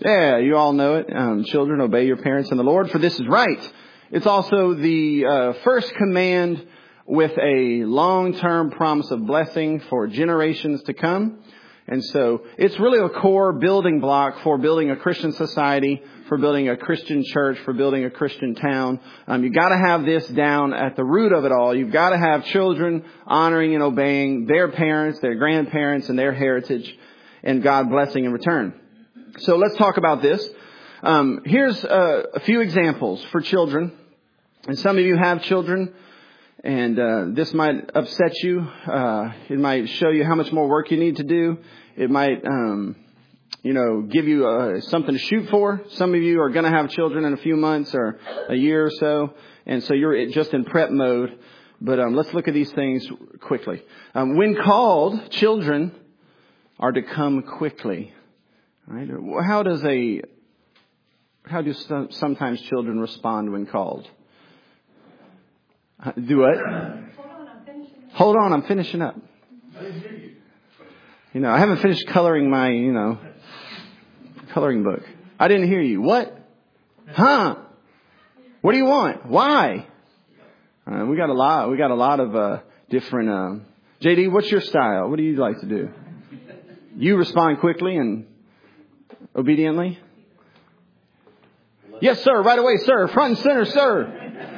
Yeah, you all know it. Children, obey your parents in the Lord, for this is right. It's also the first command with a long-term promise of blessing for generations to come. And so it's really a core building block for building a Christian society, for building a Christian church, for building a Christian town. You've got to have this down at the root of it all. You've got to have children honoring and obeying their parents, their grandparents, and their heritage, and God blessing in return. So let's talk about this. Here's a few examples for children. And some of you have children, and this might upset you. It might show you how much more work you need to do. It might, give you something to shoot for. Some of you are going to have children in a few months or a year or so, and so you're just in prep mode. But let's look at these things quickly. When called, children are to come quickly. Right? How do sometimes children respond when called? Do what? Hold on, I'm finishing up. I didn't hear you. I haven't finished coloring my, coloring book. I didn't hear you. What? Huh? What do you want? Why? We got a lot of different. JD, what's your style? What do you like to do? You respond quickly and obediently? Yes, sir. Right away, sir. Front and center, sir.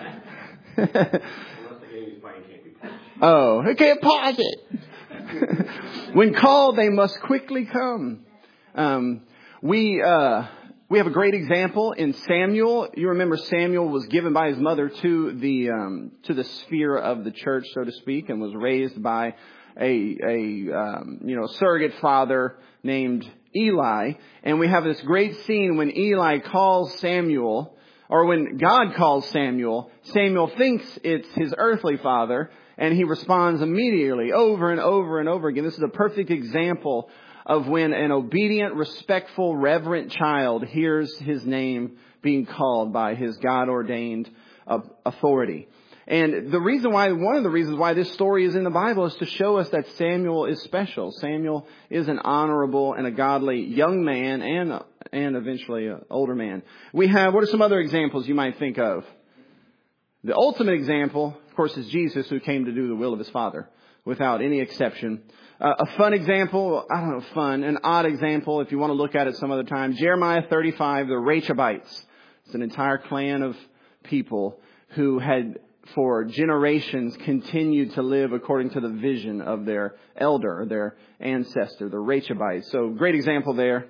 Oh, okay, pause it. When called, they must quickly come. We have a great example in Samuel. You remember Samuel was given by his mother to the sphere of the church, so to speak, and was raised by a surrogate father named Eli. And we have this great scene when Eli calls Samuel, or when God calls Samuel. Samuel thinks it's his earthly father, and he responds immediately over and over and over again. This is a perfect example of when an obedient, respectful, reverent child hears his name being called by his God-ordained authority. And one of the reasons why this story is in the Bible is to show us that Samuel is special. Samuel is an honorable and a godly young man and eventually an older man. What are some other examples you might think of? The ultimate example, of course, is Jesus, who came to do the will of his Father without any exception. A fun example, an odd example, if you want to look at it some other time. Jeremiah 35, the Rechabites. It's an entire clan of people who had for generations continued to live according to the vision of their elder, their ancestor, the Rechabites. So great example there.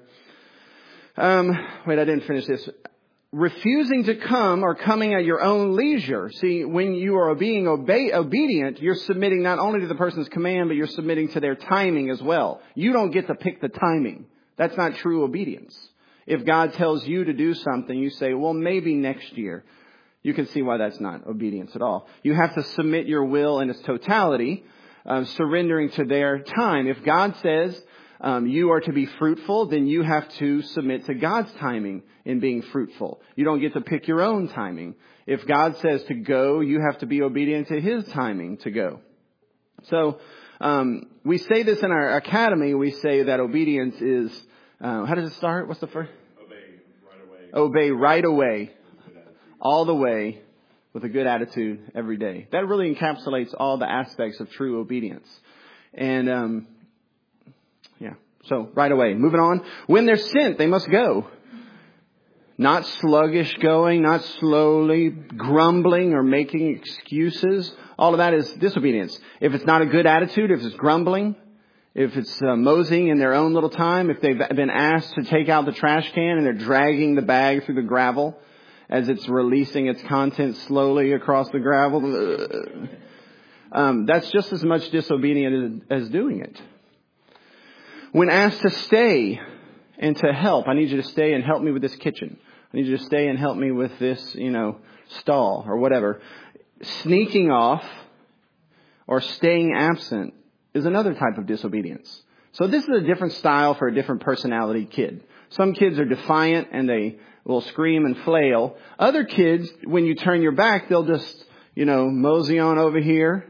I didn't finish this. Refusing to come or coming at your own leisure. See, when you are being obedient, you're submitting not only to the person's command, but you're submitting to their timing as well. You don't get to pick the timing. That's not true obedience. If God tells you to do something, you say, well, maybe next year. You can see why that's not obedience at all. You have to submit your will in its totality, surrendering to their time. If God says you are to be fruitful, then you have to submit to God's timing in being fruitful. You don't get to pick your own timing. If God says to go, you have to be obedient to His timing to go. So we say this in our academy. We say that obedience is, how does it start? What's the first? Obey right away. Obey right away. All the way with a good attitude every day. That really encapsulates all the aspects of true obedience. And, so right away. Moving on. When they're sent, they must go. Not sluggish going, not slowly grumbling or making excuses. All of that is disobedience. If it's not a good attitude, if it's grumbling, if it's moseying in their own little time, if they've been asked to take out the trash can and they're dragging the bag through the gravel as it's releasing its contents slowly across the gravel, that's just as much disobedient as doing it. When asked to stay and to help, I need you to stay and help me with this kitchen. I need you to stay and help me with this, stall or whatever. Sneaking off or staying absent is another type of disobedience. So this is a different style for a different personality kid. Some kids are defiant and they will scream and flail. Other kids, when you turn your back, they'll just, mosey on over here.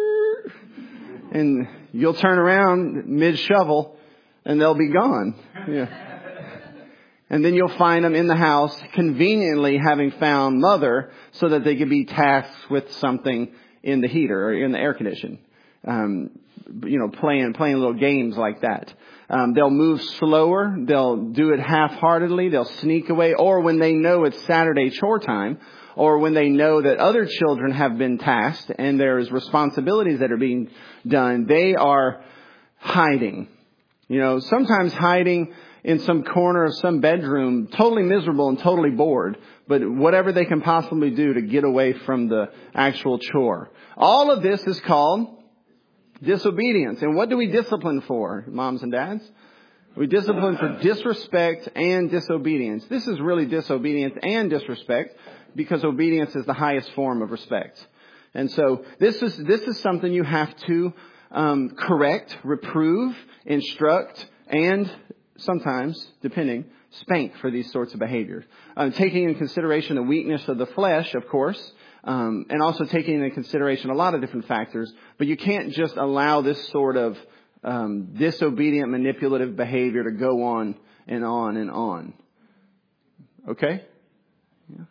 And you'll turn around mid-shovel and they'll be gone. Yeah. And then you'll find them in the house conveniently having found mother so that they could be tasked with something in the heater or in the air condition. Playing little games like that. They'll move slower. They'll do it half-heartedly. They'll sneak away. Or when they know it's Saturday chore time, or when they know that other children have been tasked and there's responsibilities that are being done, they are hiding. Sometimes hiding in some corner of some bedroom, totally miserable and totally bored, but whatever they can possibly do to get away from the actual chore. All of this is called disobedience. And what do we discipline for, moms and dads? We discipline for disrespect and disobedience. This is really disobedience and disrespect because obedience is the highest form of respect. And so this is something you have to correct, reprove, instruct, and sometimes, depending, spank for these sorts of behaviors. Taking into consideration the weakness of the flesh, of course, and also taking into consideration a lot of different factors. But you can't just allow this sort of disobedient, manipulative behavior to go on and on and on. Okay? Yeah.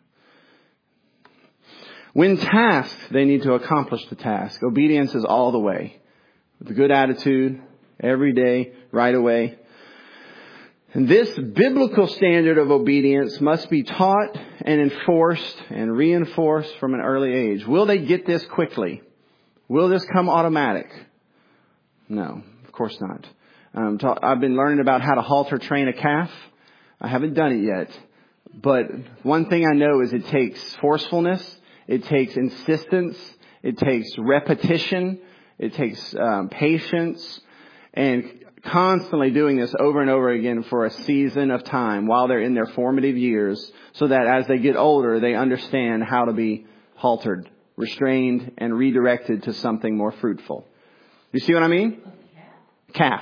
When tasked, they need to accomplish the task. Obedience is all the way. With a good attitude, every day, right away. And this biblical standard of obedience must be taught and enforced and reinforced from an early age. Will they get this quickly? Will this come automatic? No, of course not. I've been learning about how to halter train a calf. I haven't done it yet. But one thing I know is it takes forcefulness. It takes insistence. It takes repetition. It takes patience. And constantly doing this over and over again for a season of time while they're in their formative years, so that as they get older, they understand how to be haltered, restrained, and redirected to something more fruitful. You see what I mean? Calf.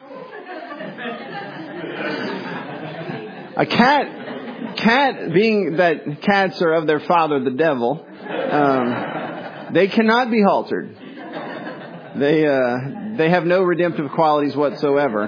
A cat being that cats are of their father, the devil, they cannot be haltered. They have no redemptive qualities whatsoever.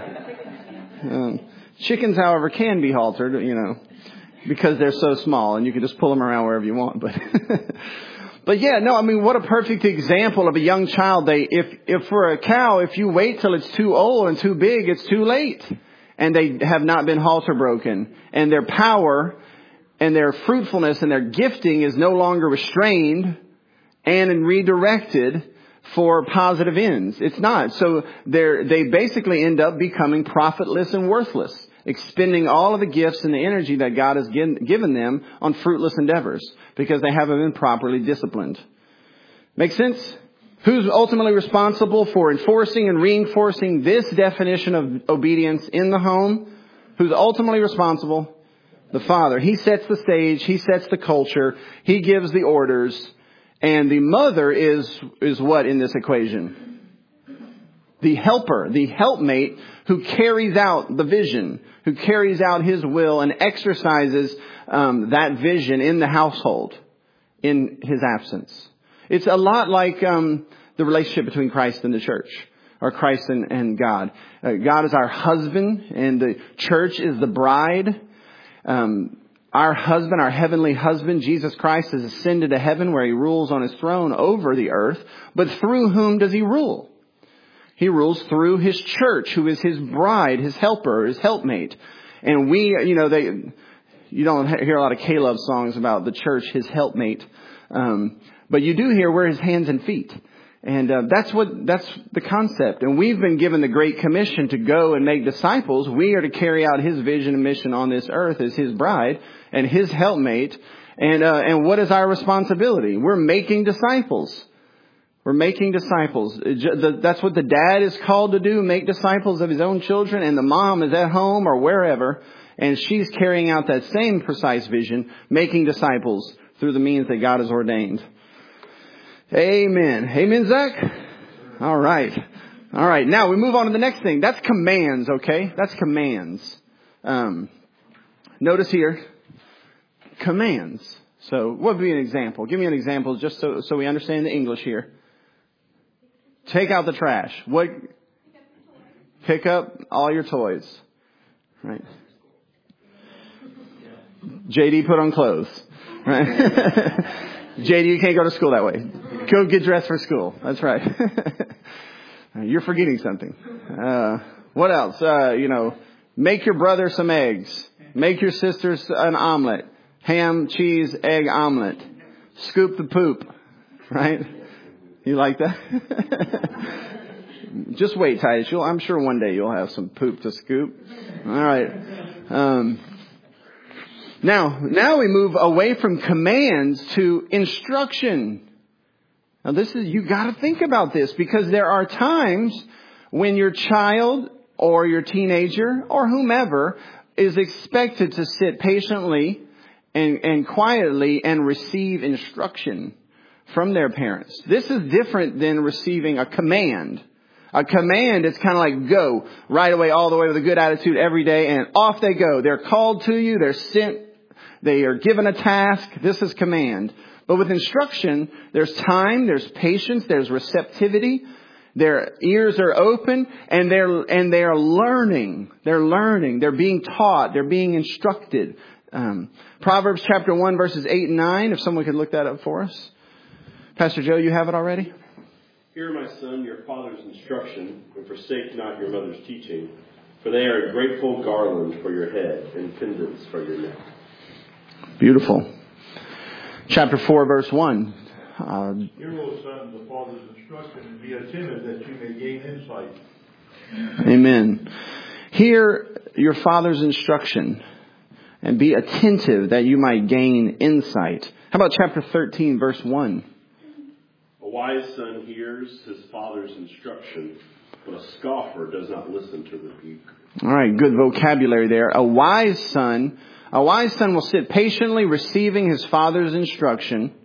Chickens, however, can be haltered, because they're so small and you can just pull them around wherever you want. But yeah, no, I mean, what a perfect example of a young child. If for a cow, if you wait till it's too old and too big, it's too late. And they have not been halter broken. And their power and their fruitfulness and their gifting is no longer restrained and redirected for positive ends. It's not. So they basically end up becoming profitless and worthless, expending all of the gifts and the energy that God has given them on fruitless endeavors because they haven't been properly disciplined. Make sense? Who's ultimately responsible for enforcing and reinforcing this definition of obedience in the home? Who's ultimately responsible? The father. He sets the stage. He sets the culture. He gives the orders. And the mother is what in this equation? The helper, the helpmate who carries out the vision, who carries out his will and exercises that vision in the household in his absence. It's a lot like the relationship between Christ and the church, or Christ and God. God is our husband, and the church is the bride. Our husband, our heavenly husband, Jesus Christ, has ascended to heaven where he rules on his throne over the earth. But through whom does he rule? He rules through his church, who is his bride, his helper, his helpmate. And you don't hear a lot of K-Love songs about the church, his helpmate. But you do hear we're his hands and feet. And that's the concept. And we've been given the Great Commission to go and make disciples. We are to carry out his vision and mission on this earth as his bride and his helpmate. And what is our responsibility? We're making disciples. We're making disciples. That's what the dad is called to do, make disciples of his own children. And the mom is at home or wherever. And she's carrying out that same precise vision, making disciples through the means that God has ordained. Amen. Amen, Zach? All right. Now we move on to the next thing. That's commands, okay? That's commands. Notice here, commands. So what would be an example? Give me an example just so we understand the English here. Take out the trash. What? Pick up all your toys. Right. JD, put on clothes. Right? JD, you can't go to school that way. Go get dressed for school. That's right. You're forgetting something. What else? Make your brother some eggs. Make your sisters an omelet. Ham, cheese, egg omelet. Scoop the poop. Right? You like that? Just wait, Titus. I'm sure one day you'll have some poop to scoop. All right. Now we move away from commands to instruction. Now you got to think about this, because there are times when your child or your teenager or whomever is expected to sit patiently and quietly and receive instruction from their parents. This is different than receiving a command. A command is kind of like go right away, all the way with a good attitude every day, and off they go. They're called to you. They're sent. They are given a task. This is command. But with instruction, there's time, there's patience, there's receptivity. Their ears are open, and they are learning. They're learning. They're being taught. They're being instructed. Proverbs chapter 1, verses 8 and 9. If someone could look that up for us. Pastor Joe, you have it already? Hear, my son, your father's instruction, and forsake not your mother's teaching, for they are a grateful garland for your head and pendants for your neck. Beautiful. Chapter 4, verse 1. Hear, O son, the father's instruction, and be attentive that you may gain insight. Amen. Hear your father's instruction, and be attentive that you might gain insight. How about chapter 13, verse 1? A wise son hears his father's instruction, but a scoffer does not listen to rebuke. All right, good vocabulary there. A wise son will sit patiently receiving his father's instruction,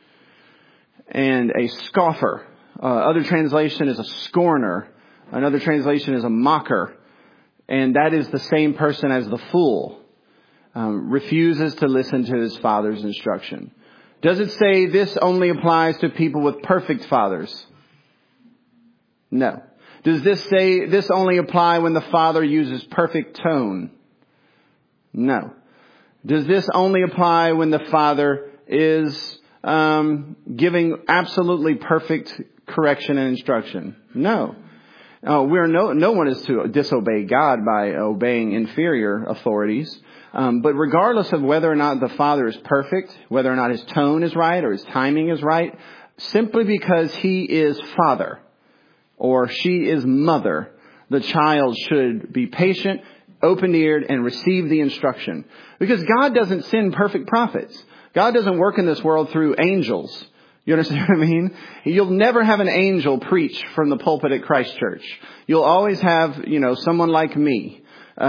and a scoffer. Other translation is a scorner. Another translation is a mocker. And that is the same person as the fool. Refuses to listen to his father's instruction. Does it say this only applies to people with perfect fathers? No. Does this say this only apply when the father uses perfect tone? No. Does this only apply when the father is giving absolutely perfect correction and instruction? No. No one is to disobey God by obeying inferior authorities. But regardless of whether or not the father is perfect, whether or not his tone is right or his timing is right, simply because he is father or she is mother, the child should be patient, open-eared, and receive the instruction. Because God doesn't send perfect prophets. God doesn't work in this world through angels. You understand what I mean? You'll never have an angel preach from the pulpit at Christ Church. You'll always have, someone like me.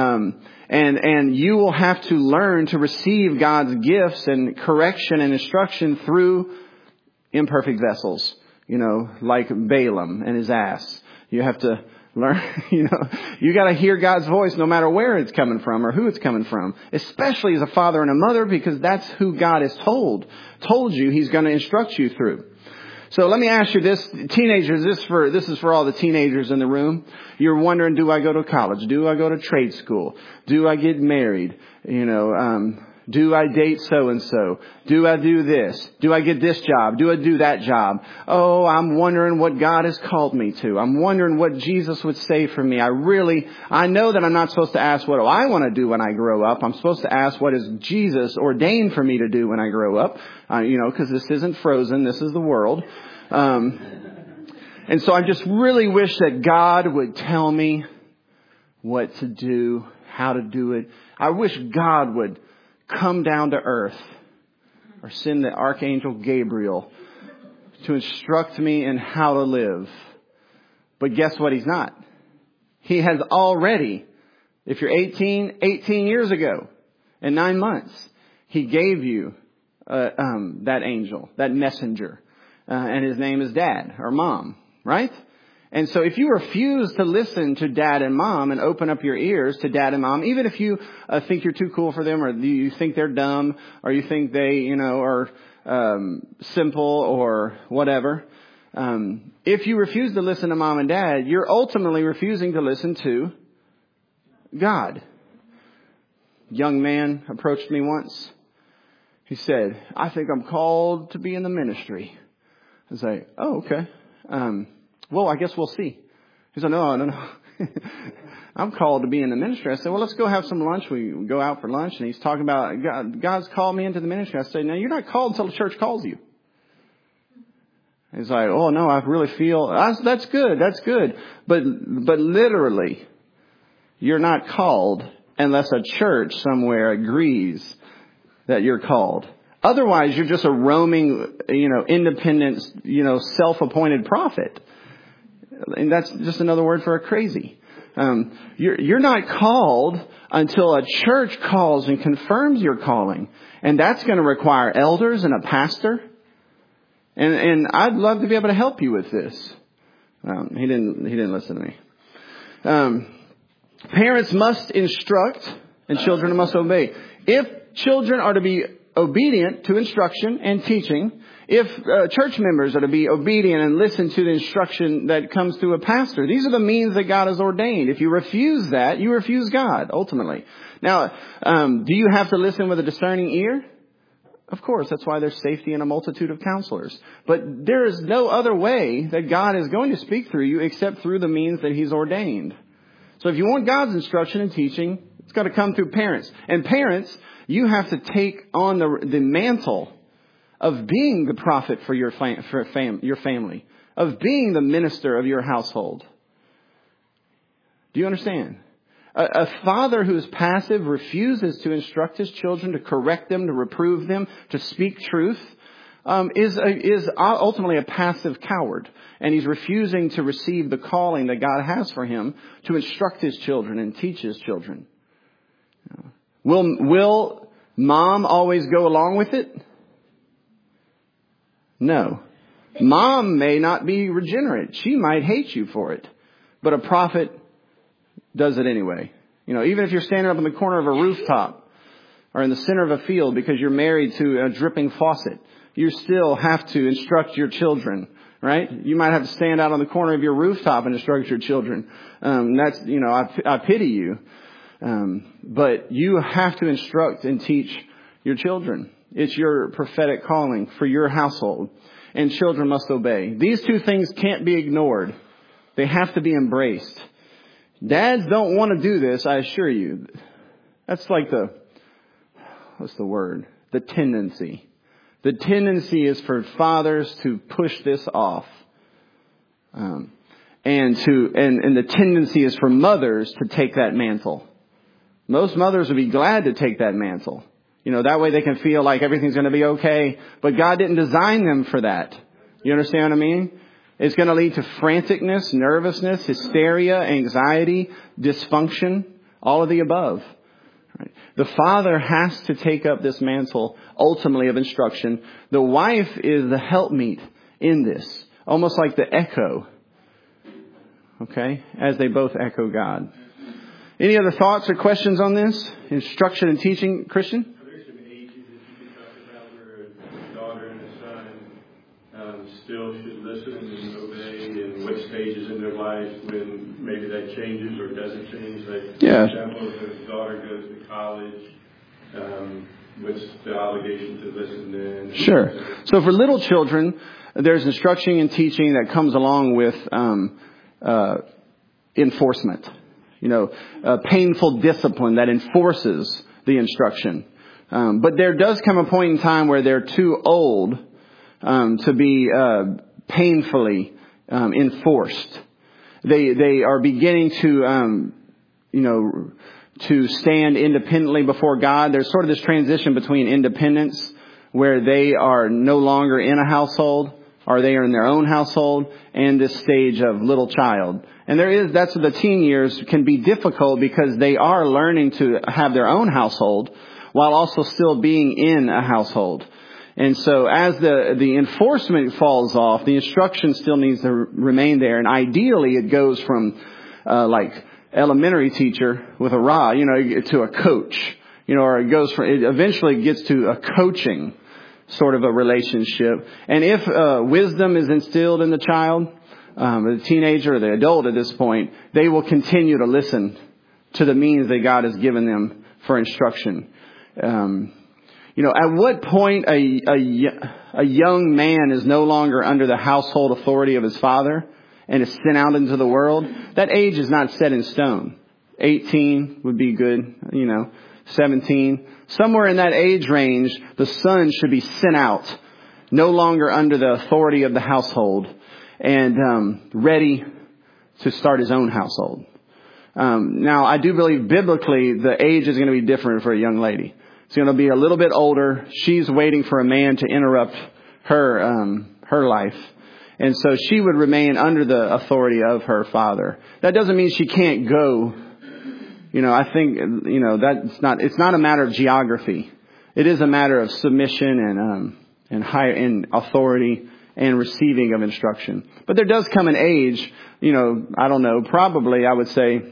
And you will have to learn to receive God's gifts and correction and instruction through imperfect vessels, like Balaam and his ass. You have to learn, you got to hear God's voice no matter where it's coming from or who it's coming from, especially as a father and a mother, because that's who God has told you he's going to instruct you through. So let me ask you this, teenagers, this is for all the teenagers in the room. You're wondering, do I go to college? Do I go to trade school? Do I get married? Do I date so-and-so? Do I do this? Do I get this job? Do I do that job? Oh, I'm wondering what God has called me to. I'm wondering what Jesus would say for me. I know that I'm not supposed to ask what do I want to do when I grow up. I'm supposed to ask what is Jesus ordained for me to do when I grow up. Because this isn't Frozen. This is the world. And so I just really wish that God would tell me what to do, how to do it. I wish God would come down to earth or send the Archangel Gabriel to instruct me in how to live. But guess what? He's not. He has already, if you're 18 years ago and 9 months, he gave you that angel, that messenger. And his name is Dad or Mom, right? And so if you refuse to listen to Dad and Mom and open up your ears to Dad and Mom, even if you think you're too cool for them, or you think they're dumb, or you think they, are simple or whatever, if you refuse to listen to Mom and Dad, you're ultimately refusing to listen to God. Young man approached me once He said, I think I'm called to be in the ministry. I was like, oh, okay. Well, I guess we'll see. He said, no. I'm called to be in the ministry. I said, well, let's go have some lunch. We go out for lunch, and he's talking about God's called me into the ministry. I said, no, you're not called until the church calls you. He's like, oh, no, I really feel that's good. That's good. But literally, you're not called unless a church somewhere agrees that you're called. Otherwise, you're just a roaming, independent, self-appointed prophet. And that's just another word for a crazy. You're not called until a church calls and confirms your calling. And that's going to require elders and a pastor. And I'd love to be able to help you with this. He didn't listen to me. Parents must instruct and children must obey. If children are to be obedient to instruction and teaching, if church members are to be obedient and listen to the instruction that comes through a pastor, these are the means that God has ordained. If you refuse that, you refuse God, ultimately. Now, do you have to listen with a discerning ear? Of course, that's why there's safety in a multitude of counselors. But there is no other way that God is going to speak through you except through the means that He's ordained. So if you want God's instruction and teaching, it's got to come through parents. And parents, you have to take on the mantle of being the prophet for your family, of being the minister of your household. Do you understand? A father who is passive refuses to instruct his children, to correct them, to reprove them, to speak truth, is ultimately a passive coward. And he's refusing to receive the calling that God has for him to instruct his children and teach his children. Will mom always go along with it? No. Mom may not be regenerate. She might hate you for it. But a prophet does it anyway. Even if you're standing up in the corner of a rooftop or in the center of a field because you're married to a dripping faucet, you still have to instruct your children, right? You might have to stand out on the corner of your rooftop and instruct your children. I pity you. But you have to instruct and teach your children. It's your prophetic calling for your household, and children must obey. These two things can't be ignored. They have to be embraced. Dads don't want to do this, I assure you. That's like what's the word? The tendency. The tendency is for fathers to push this off. And the tendency is for mothers to take that mantle. Most mothers would be glad to take that mantle. That way they can feel like everything's going to be okay. But God didn't design them for that. You understand what I mean? It's going to lead to franticness, nervousness, hysteria, anxiety, dysfunction, all of the above. Right? The father has to take up this mantle, ultimately, of instruction. The wife is the helpmeet in this, almost like the echo. Okay? As they both echo God. Any other thoughts or questions on this? Instruction and teaching, Christian? Still should listen and obey, and what stages in their life when maybe that changes or doesn't change. Like, for example, if the daughter goes to college, what's the obligation to listen then? Sure. So for little children, there's instruction and teaching that comes along with enforcement. Painful discipline that enforces the instruction. But there does come a point in time where they're too old to be painfully enforced. They are beginning to to stand independently before God. There's sort of this transition between independence, where they are no longer in a household, or they are in their own household, and this stage of little child. And that's the teen years can be difficult because they are learning to have their own household while also still being in a household. And so as the enforcement falls off, the instruction still needs to remain there. And ideally it goes from like elementary teacher with a rod, to a coach, or it eventually gets to a coaching sort of a relationship. And if wisdom is instilled in the child, the teenager or the adult at this point, they will continue to listen to the means that God has given them for instruction. At what point a young man is no longer under the household authority of his father and is sent out into the world? That age is not set in stone. 18 would be good, 17. Somewhere in that age range, the son should be sent out, no longer under the authority of the household, and ready to start his own household. Now, I do believe biblically the age is going to be different for a young lady. It's going to be a little bit older. She's waiting for a man to interrupt her life. And so she would remain under the authority of her father. That doesn't mean she can't go. I think, it's not a matter of geography. It is a matter of submission and authority and receiving of instruction. But there does come an age, I don't know, probably I would say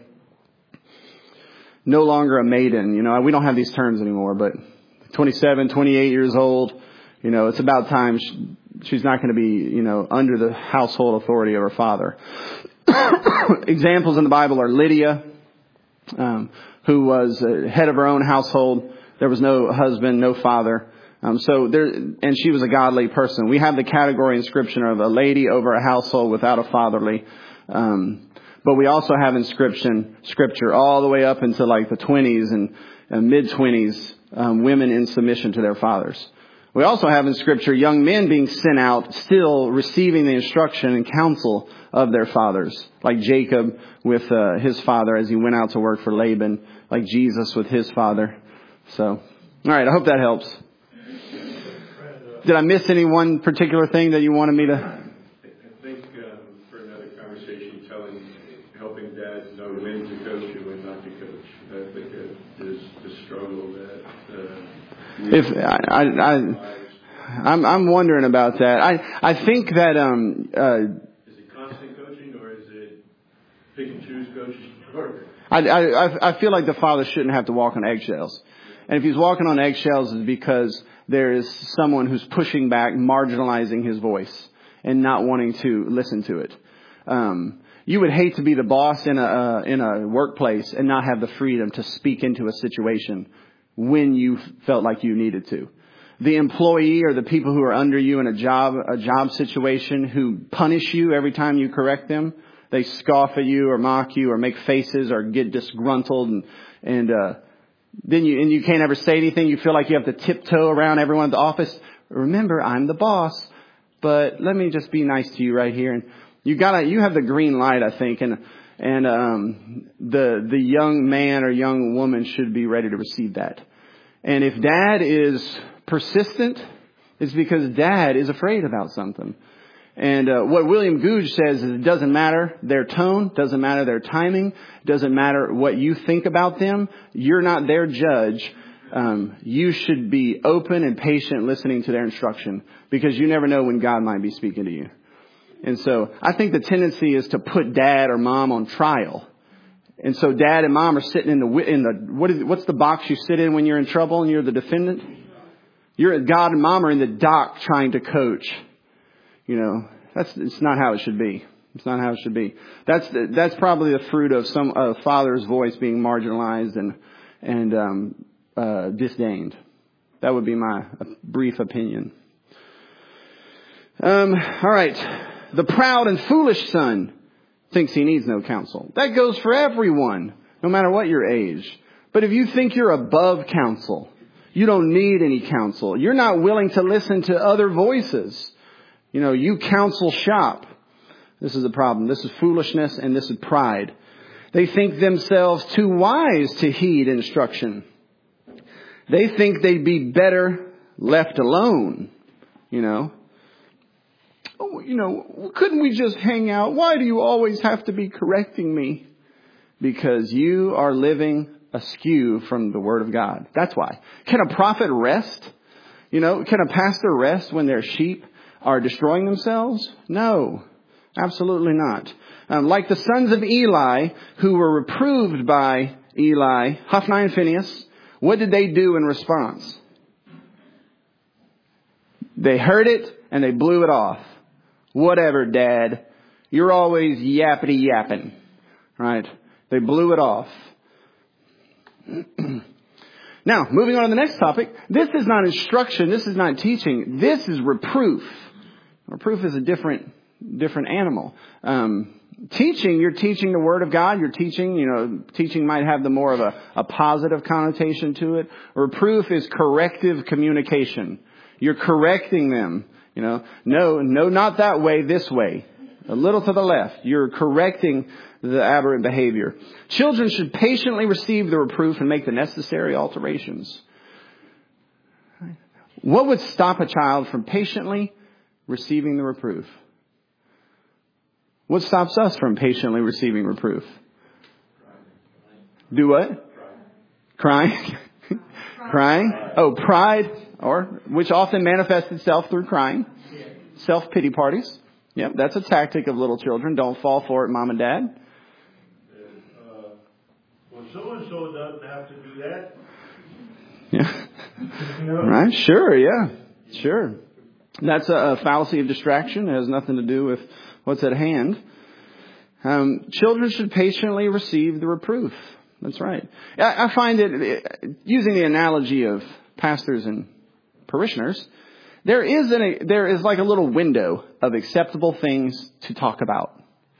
no longer a maiden. We don't have these terms anymore, but 27, 28 years old, it's about time she's not going to be, under the household authority of her father. Examples in the Bible are Lydia, who was head of her own household. There was no husband, no father. And she was a godly person. We have the category in Scripture of a lady over a household without a fatherly. But we also have in Scripture all the way up into like the 20s and mid-20s, women in submission to their fathers. We also have in Scripture young men being sent out, still receiving the instruction and counsel of their fathers, like Jacob with his father as he went out to work for Laban, like Jesus with his father. So, all right, I hope that helps. Did I miss any one particular thing that you wanted me to? I think for another conversation, helping dads know when to coach and when not to coach. I think that is the struggle that. I'm wondering about that. I think that is it constant coaching or is it pick and choose coaching? I feel like the father shouldn't have to walk on eggshells. And if he's walking on eggshells, it's because there is someone who's pushing back, marginalizing his voice and not wanting to listen to it. You would hate to be the boss in a workplace and not have the freedom to speak into a situation when you felt like you needed to. The employee or the people who are under you in a job situation who punish you every time you correct them, they scoff at you or mock you or make faces or get disgruntled and then you can't ever say anything. You feel like you have to tiptoe around everyone at the office. Remember, I'm the boss, but let me just be nice to you right here. And you have the green light, I think, and the young man or young woman should be ready to receive that. And if dad is persistent, it's because dad is afraid about something. And what William Gouge says is it doesn't matter their tone, doesn't matter their timing, doesn't matter what you think about them. You're not their judge. You should be open and patient listening to their instruction because you never know when God might be speaking to you. And so I think the tendency is to put dad or mom on trial. And so dad and mom are sitting what's the box you sit in when you're in trouble and you're the defendant? God and mom are in the dock trying to coach. It's not how it should be. It's not how it should be. That's probably the fruit of some father's voice being marginalized and disdained. That would be my brief opinion. All right. The proud and foolish son thinks he needs no counsel. That goes for everyone, no matter what your age. But if you think you're above counsel, you don't need any counsel. You're not willing to listen to other voices. You counsel shop. This is a problem. This is foolishness and this is pride. They think themselves too wise to heed instruction. They think they'd be better left alone. Couldn't we just hang out? Why do you always have to be correcting me? Because you are living askew from the Word of God. That's why. Can a prophet rest? Can a pastor rest when their sheep are destroying themselves? No, absolutely not. Like the sons of Eli who were reproved by Eli, Hophni and Phinehas, what did they do in response? They heard it and they blew it off. Whatever, Dad. You're always yappity yapping. Right? They blew it off. Now, moving on to the next topic. This is not instruction. This is not teaching. This is reproof. Reproof is a different animal. Teaching, you're teaching the Word of God. You're teaching, teaching might have the more of a positive connotation to it. Reproof is corrective communication. You're correcting them. No, not that way, this way. A little to the left. You're correcting the aberrant behavior. Children should patiently receive the reproof and make the necessary alterations. What would stop a child from patiently receiving the reproof? What stops us from patiently receiving reproof? Do what? Crying. Crying. Oh, pride, which often manifests itself through crying. Self-pity parties. Yep, that's a tactic of little children. Don't fall for it, Mom and Dad. Well, so-and-so doesn't have to do that. Yeah. Right? Sure, yeah. Sure. That's a fallacy of distraction. It has nothing to do with what's at hand. Children should patiently receive the reproof. That's right. I find that, using the analogy of pastors and parishioners, there is like a little window of acceptable things to talk about.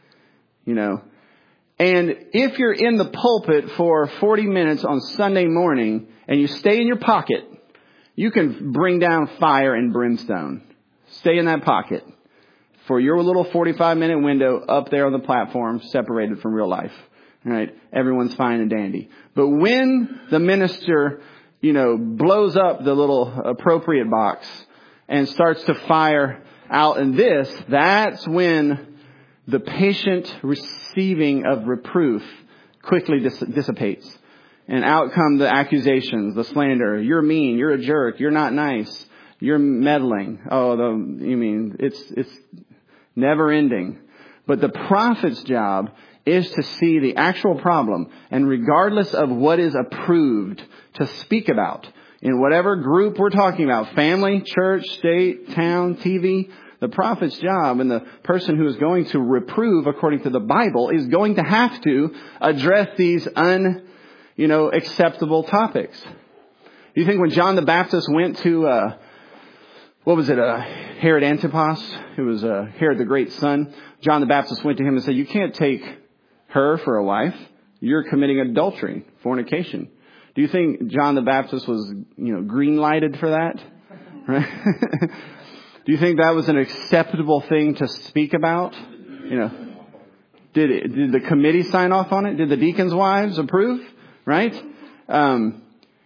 And if you're in the pulpit for 40 minutes on Sunday morning and you stay in your pocket, you can bring down fire and brimstone. Stay in that pocket for your little 45-minute window up there on the platform, separated from real life. All right? Everyone's fine and dandy. But when the minister, blows up the little appropriate box and starts to fire out in this, that's when the patient receiving of reproof quickly dissipates. And out come the accusations, the slander. You're mean. You're a jerk. You're not nice. You're meddling. It's never ending. But the prophet's job is to see the actual problem, and regardless of what is approved, to speak about in whatever group we're talking about, family, church, state, town, TV, the prophet's job and the person who is going to reprove according to the Bible is going to have to address these acceptable topics. Do you think when John the Baptist went to, Herod Antipas, who was Herod the Great's son, John the Baptist went to him and said, you can't take her for a wife. You're committing adultery, fornication. Do you think John the Baptist was, green lighted for that? Right? Do you think that was an acceptable thing to speak about? Did the committee sign off on it? Did the deacons' wives approve? Right? But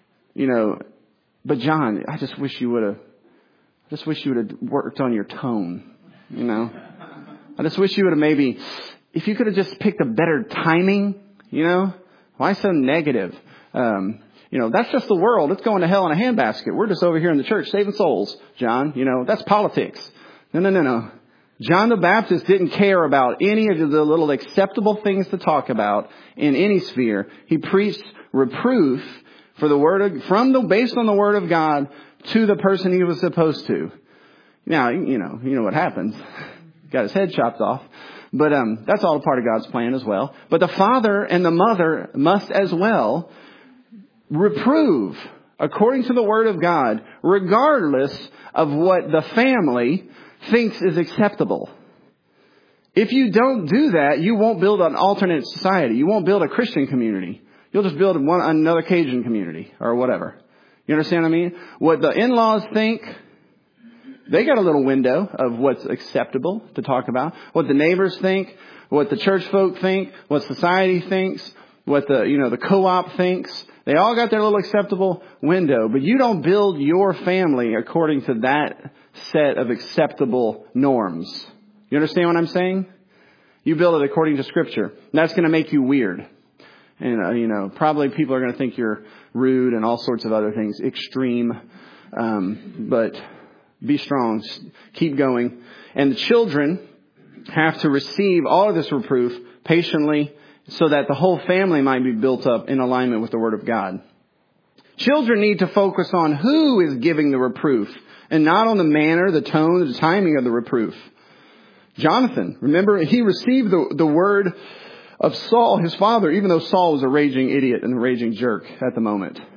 John, I just wish you would have worked on your tone. I just wish you would have maybe, if you could have just picked a better timing, why so negative? That's just the world. It's going to hell in a handbasket. We're just over here in the church saving souls, John. That's politics. No. John the Baptist didn't care about any of the little acceptable things to talk about in any sphere. He preached reproof for based on the Word of God to the person he was supposed to. Now, you know what happens. Got his head chopped off. But that's all a part of God's plan as well. But the father and the mother must as well reprove according to the Word of God, regardless of what the family thinks is acceptable. If you don't do that, you won't build an alternate society. You won't build a Christian community. You'll just build another Cajun community or whatever. You understand what I mean? What the in-laws think, they got a little window of what's acceptable to talk about. What the neighbors think, what the church folk think, what society thinks, what the co-op thinks. They all got their little acceptable window, but you don't build your family according to that set of acceptable norms. You understand what I'm saying? You build it according to Scripture. And that's going to make you weird. And, probably people are going to think you're rude and all sorts of other things, extreme. But be strong. Keep going. And the children have to receive all of this reproof patiently so that the whole family might be built up in alignment with the Word of God. Children need to focus on who is giving the reproof and not on the manner, the tone, the timing of the reproof. Jonathan, remember, he received the word of Saul, his father, even though Saul was a raging idiot and a raging jerk at the moment.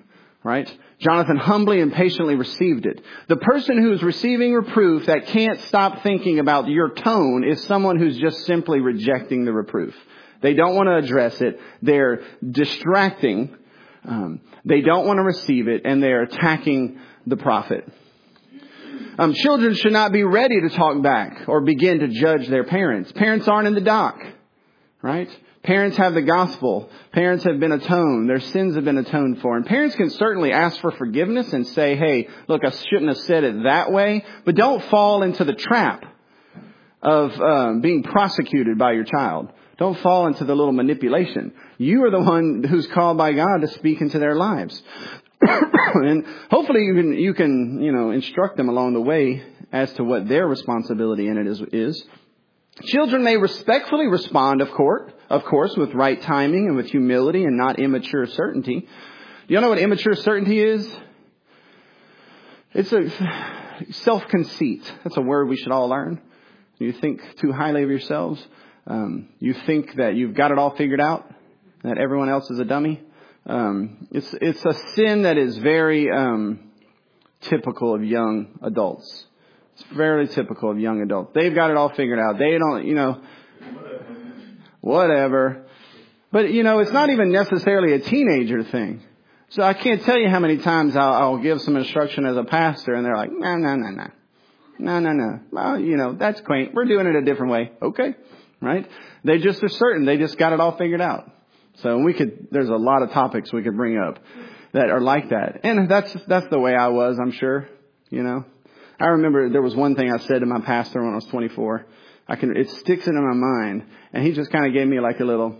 Right? Jonathan humbly and patiently received it. The person who's receiving reproof that can't stop thinking about your tone is someone who's just simply rejecting the reproof. They don't want to address it. They're distracting. They don't want to receive it, and they're attacking the prophet. Children should not be ready to talk back or begin to judge their parents. Parents aren't in the dock, right? Parents have the gospel. Parents have been atoned. Their sins have been atoned for. And parents can certainly ask for forgiveness and say, hey, look, I shouldn't have said it that way. But don't fall into the trap of being prosecuted by your child. Don't fall into the little manipulation. You are the one who's called by God to speak into their lives. And hopefully you can instruct them along the way as to what their responsibility in it is. Children may respectfully respond, of course, with right timing and with humility and not immature certainty. Do you know what immature certainty is? It's a self-conceit. That's a word we should all learn. You think too highly of yourselves. You think that you've got it all figured out, that everyone else is a dummy. It's a sin that is very typical of young adults. It's fairly typical of young adults. They've got it all figured out. They don't, whatever. But, it's not even necessarily a teenager thing. So I can't tell you how many times I'll give some instruction as a pastor and they're like, no. Well, that's quaint. We're doing it a different way. Okay. Right? They just are certain. They just got it all figured out. So there's a lot of topics we could bring up that are like that. And that's the way I was, I'm sure, I remember there was one thing I said to my pastor when I was 24. It sticks into my mind. And he just kind of gave me like a little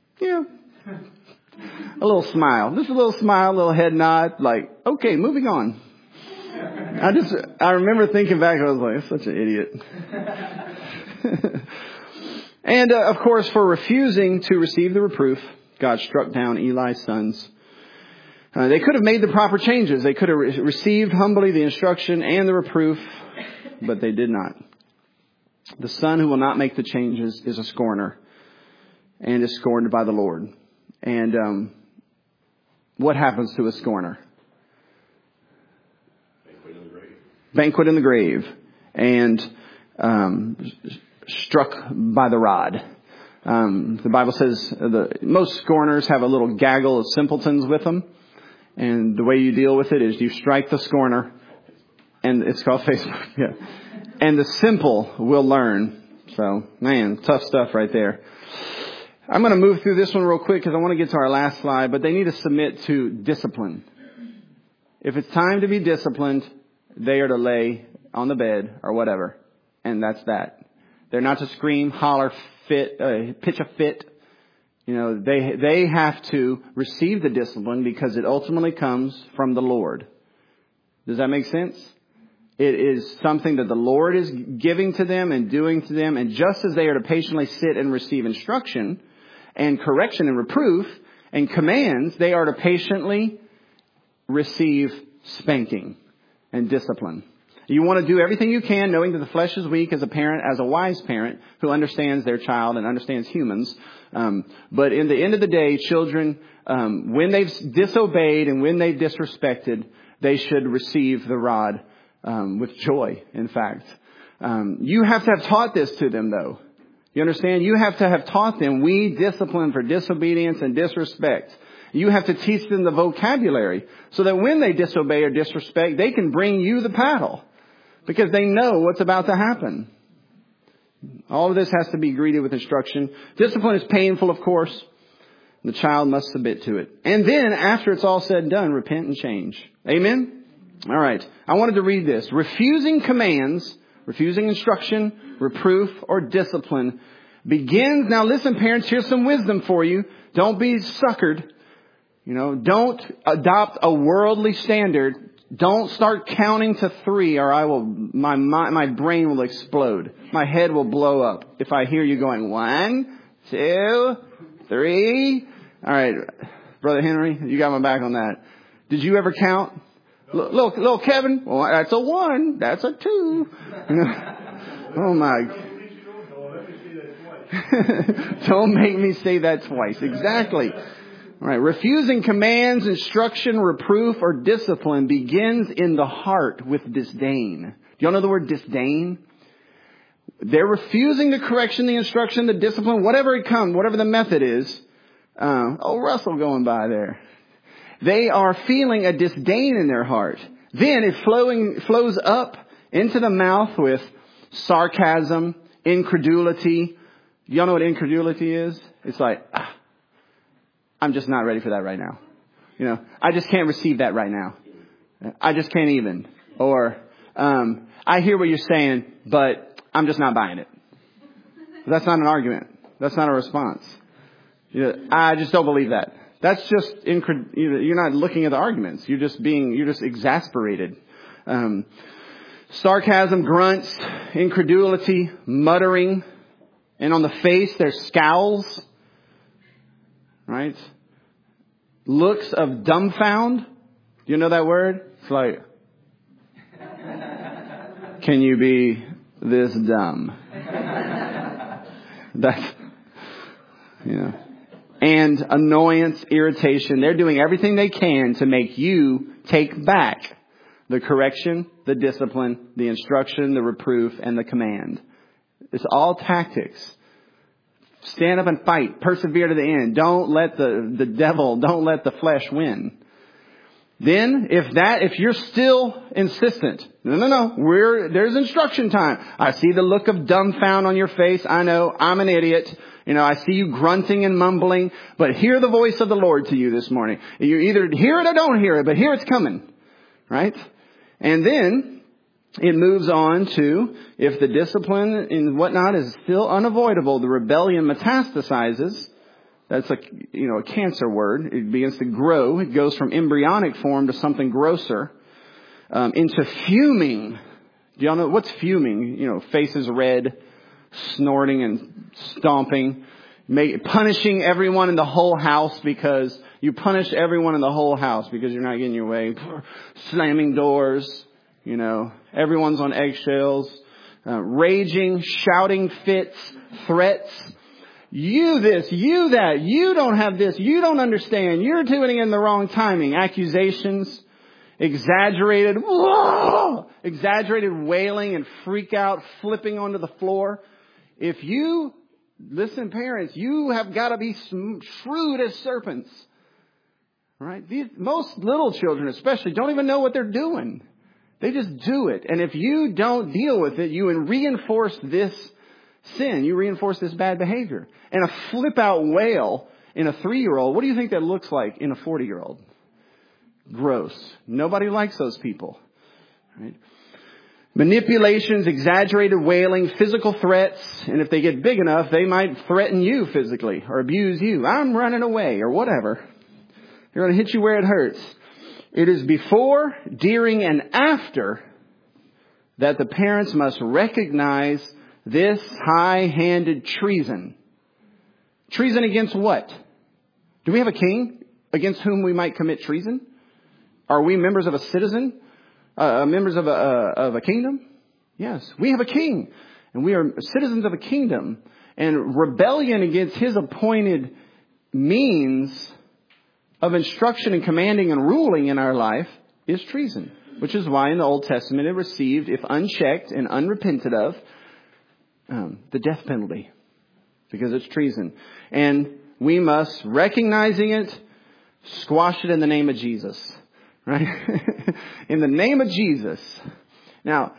smile. Just a little smile, a little head nod, like, okay, moving on. I remember thinking back, I was like, such an idiot. And, of course, for refusing to receive the reproof, God struck down Eli's sons. They could have made the proper changes. They could have received humbly the instruction and the reproof, but they did not. The son who will not make the changes is a scorner and is scorned by the Lord. And what happens to a scorner? Banquet in the grave. And struck by the rod. The Bible says most scorners have a little gaggle of simpletons with them. And the way you deal with it is you strike the scorner. And it's called Facebook. Yeah. And the simple will learn. So, man, tough stuff right there. I'm going to move through this one real quick because I want to get to our last slide. But they need to submit to discipline. If it's time to be disciplined, they are to lay on the bed or whatever. And that's that. They're not to scream, holler, pitch a fit. They have to receive the discipline because it ultimately comes from the Lord. Does that make sense? It is something that the Lord is giving to them and doing to them. And just as they are to patiently sit and receive instruction and correction and reproof and commands, they are to patiently receive spanking and discipline. You want to do everything you can, knowing that the flesh is weak as a parent, as a wise parent who understands their child and understands humans. But in the end of the day, children, when they've disobeyed and when they've disrespected, they should receive the rod with joy, in fact. You have to have taught this to them, though. You understand? You have to have taught them we discipline for disobedience and disrespect. You have to teach them the vocabulary so that when they disobey or disrespect, they can bring you the paddle because they know what's about to happen. All of this has to be greeted with instruction. Discipline is painful, of course. The child must submit to it. And then, after it's all said and done, repent and change. Amen? All right. I wanted to read this. Refusing commands, refusing instruction, reproof, or discipline begins. Now listen, parents, here's some wisdom for you. Don't be suckered. Don't adopt a worldly standard. Don't start counting to 3 or my brain will explode. My head will blow up if I hear you going 1, 2, 3. All right. Brother Henry, you got my back on that. Did you ever count? Little Kevin, well, that's a 1. That's a 2. Oh my. Don't make me say that twice. Exactly. All right. Refusing commands, instruction, reproof, or discipline begins in the heart with disdain. Do y'all know the word disdain? They're refusing the correction, the instruction, the discipline, whatever it comes, whatever the method is. Russell going by there. They are feeling a disdain in their heart. Then it flows up into the mouth with sarcasm, incredulity. Y'all know what incredulity is? It's like, I'm just not ready for that right now. You know, I just can't receive that right now. I just can't even. Or, I hear what you're saying, but I'm just not buying it. That's not an argument. That's not a response. You know, I just don't believe that. That's just you're not looking at the arguments. You're just exasperated. Sarcasm, grunts, incredulity, muttering, and on the face there's scowls. Right? Looks of dumbfound. Do you know that word? It's like, can you be this dumb? That's, you know. And annoyance, irritation. They're doing everything they can to make you take back the correction, the discipline, the instruction, the reproof, and the command. It's all tactics. Stand up and fight. Persevere to the end. Don't let the devil, don't let the flesh win. Then, if you're still insistent, no, there's instruction time. I see the look of dumbfound on your face. I know, I'm an idiot. You know, I see you grunting and mumbling, but hear the voice of the Lord to you this morning. You either hear it or don't hear it, but here it's coming. Right? And then, it moves on to, if the discipline and whatnot is still unavoidable, the rebellion metastasizes. That's a cancer word. It begins to grow. It goes from embryonic form to something grosser, into fuming. Do y'all know what's fuming? You know, faces red, snorting and stomping, punishing everyone in the whole house because you punish everyone in the whole house because you're not getting your way. Slamming doors, you know, everyone's on eggshells, raging, shouting fits, threats. You this, you that, you don't have this, you don't understand, you're doing it in the wrong timing. Accusations, exaggerated wailing and freak out, flipping onto the floor. If you, listen parents, you have got to be shrewd as serpents. Right? Most little children especially don't even know what they're doing. They just do it. And if you don't deal with it, you reinforce this sin. You reinforce this bad behavior. And a flip out wail in a 3-year-old, what do you think that looks like in a 40-year-old? Gross. Nobody likes those people. Right? Manipulations, exaggerated wailing, physical threats, and if they get big enough, they might threaten you physically or abuse you. I'm running away or whatever. They're going to hit you where it hurts. It is before, during, and after that the parents must recognize this high-handed treason. Treason against what? Do we have a king against whom we might commit treason? Are we members of a citizen? Members of a kingdom? Yes, we have a king. And we are citizens of a kingdom. And rebellion against his appointed means of instruction and commanding and ruling in our life is treason. Which is why in the Old Testament it received, if unchecked and unrepented of, the death penalty. Because it's treason. And we must, recognizing it, squash it in the name of Jesus. Right? In the name of Jesus. Now,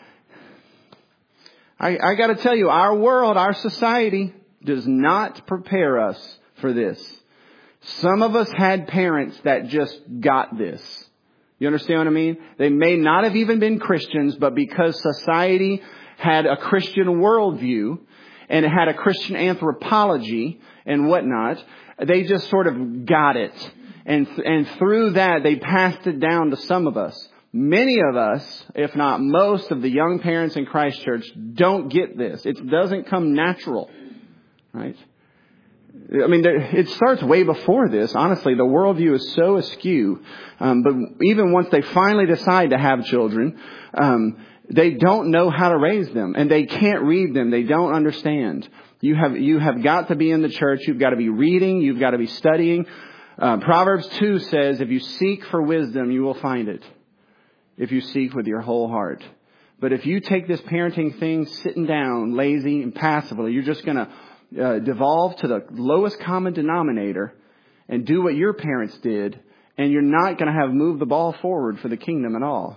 I got to tell you, our world, our society does not prepare us for this. Some of us had parents that just got this. You understand what I mean? They may not have even been Christians, but because society had a Christian worldview and it had a Christian anthropology and whatnot, they just sort of got it. And through that, they passed it down to some of us. Many of us, if not most of the young parents in Christ Church, don't get this. It doesn't come natural. Right? I mean, it starts way before this. Honestly, the worldview is so askew. But even once they finally decide to have children, they don't know how to raise them. And they can't read them. They don't understand. You have got to be in the church. You've got to be reading. You've got to be studying. Proverbs 2 says, if you seek for wisdom, you will find it. If you seek with your whole heart. But if you take this parenting thing sitting down, lazy and passively, you're just going to devolve to the lowest common denominator and do what your parents did. And you're not going to have moved the ball forward for the kingdom at all.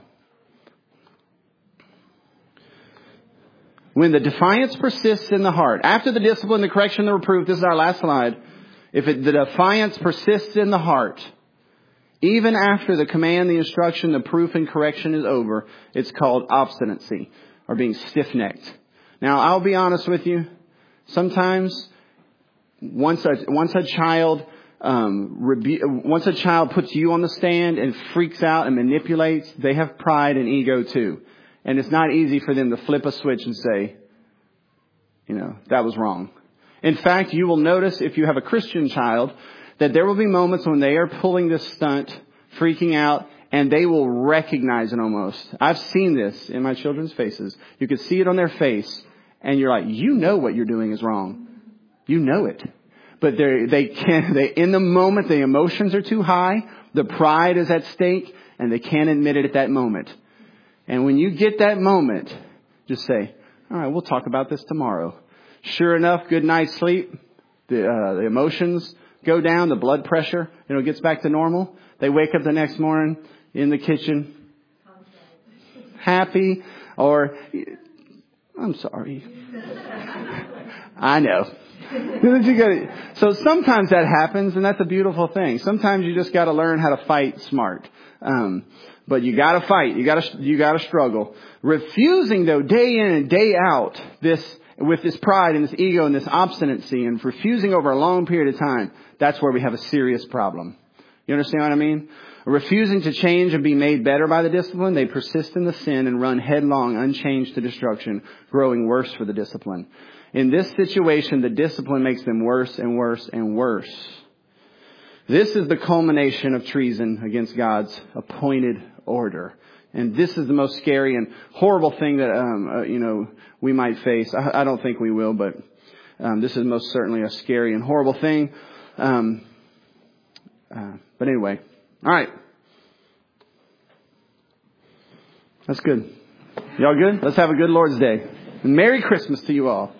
When the defiance persists in the heart, after the discipline, the correction, the reproof, this is our last slide. If the defiance persists in the heart, even after the command, the instruction, the proof and correction is over, it's called obstinacy or being stiff-necked. Now, I'll be honest with you. Sometimes once a child puts you on the stand and freaks out and manipulates, they have pride and ego too. And it's not easy for them to flip a switch and say, that was wrong. In fact, you will notice if you have a Christian child that there will be moments when they are pulling this stunt, freaking out, and they will recognize it almost. I've seen this in my children's faces. You can see it on their face, and you're like, what you're doing is wrong. You know it. But in the moment, the emotions are too high, the pride is at stake, and they can't admit it at that moment. And when you get that moment, just say, all right, we'll talk about this tomorrow. Sure enough, good night's sleep. The emotions go down, the blood pressure, gets back to normal. They wake up the next morning in the kitchen, happy, or, I'm sorry. I know. So sometimes that happens, and that's a beautiful thing. Sometimes you just got to learn how to fight smart. But you got to fight. You got to struggle. Refusing, though, day in and day out, with this pride and this ego and this obstinacy, and refusing over a long period of time, that's where we have a serious problem. You understand what I mean? Refusing to change and be made better by the discipline, they persist in the sin and run headlong, unchanged to destruction, growing worse for the discipline. In this situation, the discipline makes them worse and worse and worse. This is the culmination of treason against God's appointed order. And this is the most scary and horrible thing that, we might face. I don't think we will, but this is most certainly a scary and horrible thing. But anyway, all right. That's good. Y'all good? Let's have a good Lord's Day. And Merry Christmas to you all.